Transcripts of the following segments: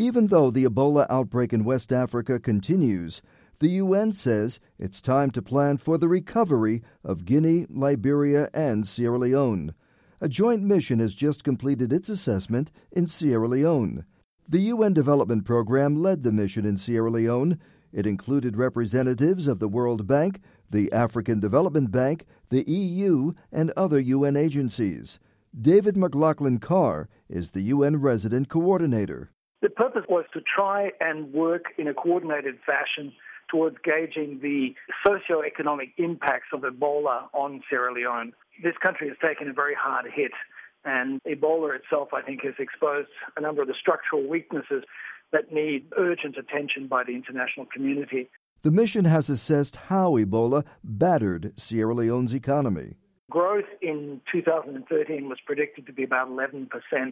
Even though the Ebola outbreak in West Africa continues, the UN says it's time to plan for the recovery of Guinea, Liberia, and Sierra Leone. A joint mission has just completed its assessment in Sierra Leone. The UN Development Program led the mission in Sierra Leone. It included representatives of the World Bank, the African Development Bank, the EU, and other UN agencies. David McLaughlin-Carr is the UN resident coordinator. The purpose was to try and work in a coordinated fashion towards gauging the socio-economic impacts of Ebola on Sierra Leone. This country has taken a very hard hit, and Ebola itself, I think, has exposed a number of the structural weaknesses that need urgent attention by the international community. The mission has assessed how Ebola battered Sierra Leone's economy. Growth in 2013 was predicted to be about 11%.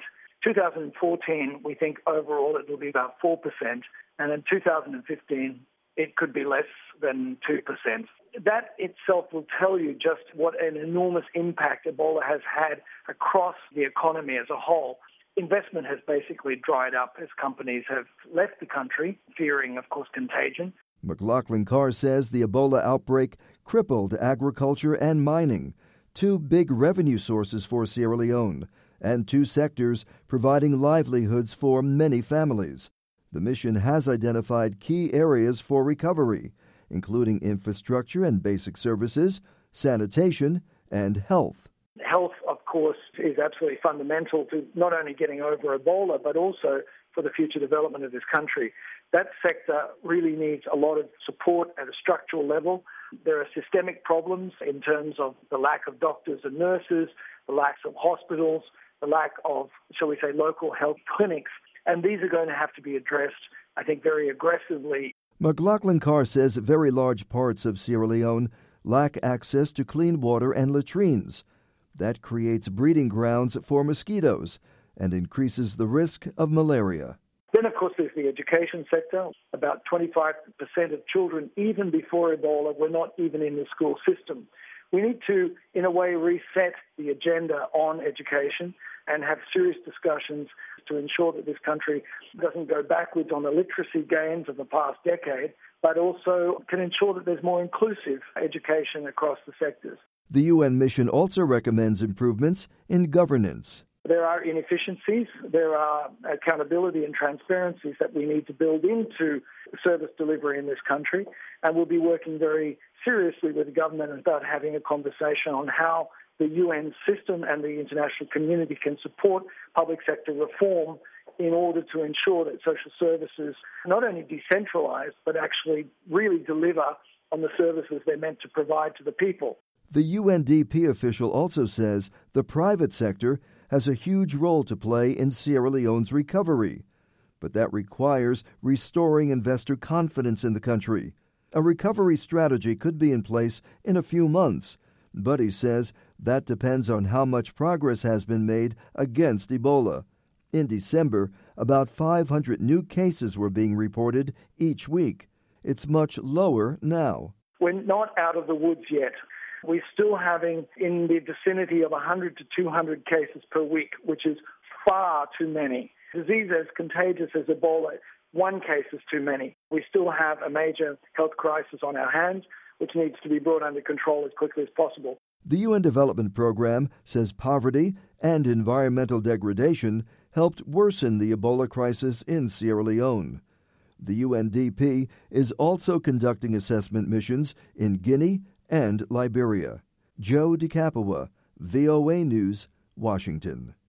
2014, we think overall it will be about 4%, and in 2015, it could be less than 2%. That itself will tell you just what an enormous impact Ebola has had across the economy as a whole. Investment has basically dried up as companies have left the country, fearing, of course, contagion. McLaughlin-Carr says the Ebola outbreak crippled agriculture and mining, two big revenue sources for Sierra Leone, and two sectors providing livelihoods for many families. The mission has identified key areas for recovery, including infrastructure and basic services, sanitation, and health. Health, of course, is absolutely fundamental to not only getting over Ebola, but also for the future development of this country. That sector really needs a lot of support at a structural level. There are systemic problems in terms of the lack of doctors and nurses, the lack of hospitals, the lack of, shall we say, local health clinics. And these are going to have to be addressed, I think, very aggressively. McLaughlin-Carr says very large parts of Sierra Leone lack access to clean water and latrines. That creates breeding grounds for mosquitoes and increases the risk of malaria. Then, of course, there's the education sector. About 25% of children, even before Ebola, were not even in the school system. We need to, in a way, reset the agenda on education and have serious discussions to ensure that this country doesn't go backwards on the literacy gains of the past decade, but also can ensure that there's more inclusive education across the sectors. The UN mission also recommends improvements in governance. There are inefficiencies, there are accountability and transparencies that we need to build into service delivery in this country, and we'll be working very seriously with the government about having a conversation on how the UN system and the international community can support public sector reform in order to ensure that social services not only decentralize, but actually really deliver on the services they're meant to provide to the people. The UNDP official also says the private sector has a huge role to play in Sierra Leone's recovery, but that requires restoring investor confidence in the country. A recovery strategy could be in place in a few months, but he says that depends on how much progress has been made against Ebola. In December, about 500 new cases were being reported each week. It's much lower now. We're not out of the woods yet. We're still having in the vicinity of 100 to 200 cases per week, which is far too many. Disease as contagious as Ebola, one case is too many. We still have a major health crisis on our hands, which needs to be brought under control as quickly as possible. The UN Development Program says poverty and environmental degradation helped worsen the Ebola crisis in Sierra Leone. The UNDP is also conducting assessment missions in Guinea and Liberia. Joe DeCapua, VOA News, Washington.